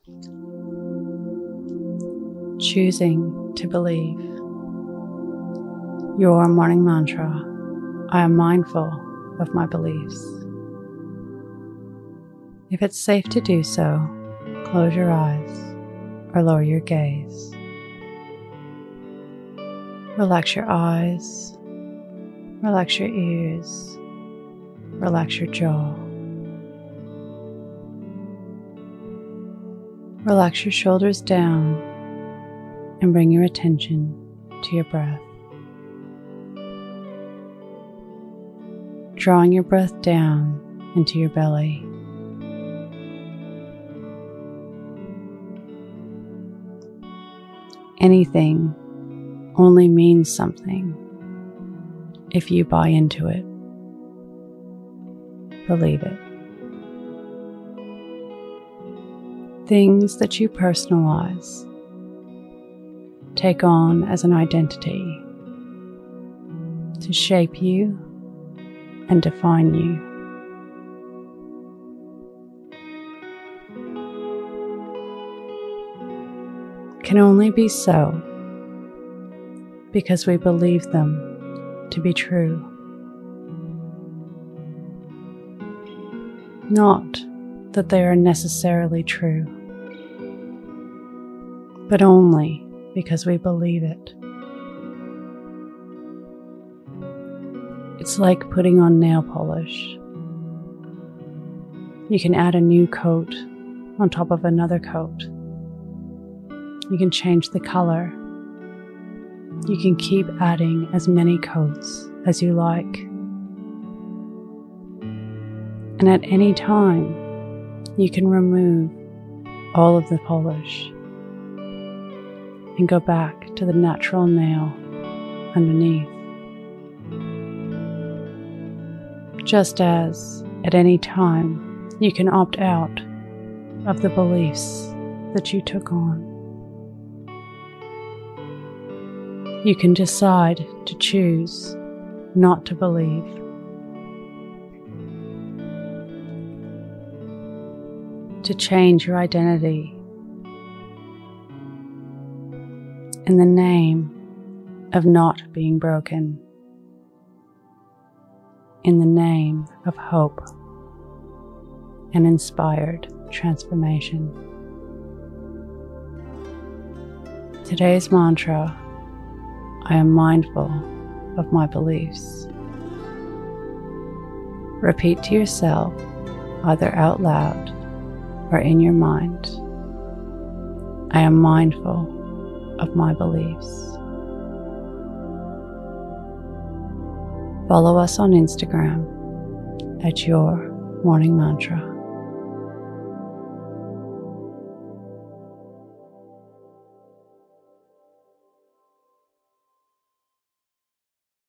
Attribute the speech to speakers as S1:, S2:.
S1: Choosing to believe. Your morning mantra: I am mindful of my beliefs. If it's safe to do so, close your eyes or lower your gaze. Relax your eyes, relax your ears, relax your jaw. Relax your shoulders down and bring your attention to your breath. Drawing your breath down into your belly. Anything only means something if you buy into it. Believe it. Things that you personalize take on as an identity to shape you and define you. Can only be so because we believe them to be true. Not that they are necessarily true, but only because we believe it. It's like putting on nail polish. You can add a new coat on top of another coat. You can change the color. You can keep adding as many coats as you like. And at any time, you can remove all of the polish and go back to the natural nail underneath. Just as at any time, you can opt out of the beliefs that you took on. You can decide to choose not to believe. To change your identity in the name of not being broken, in the name of hope and inspired transformation. Today's mantra: I am mindful of my beliefs. Repeat to yourself, either out loud or in your mind: I am mindful of my beliefs. Follow us on Instagram at Your Morning Mantra.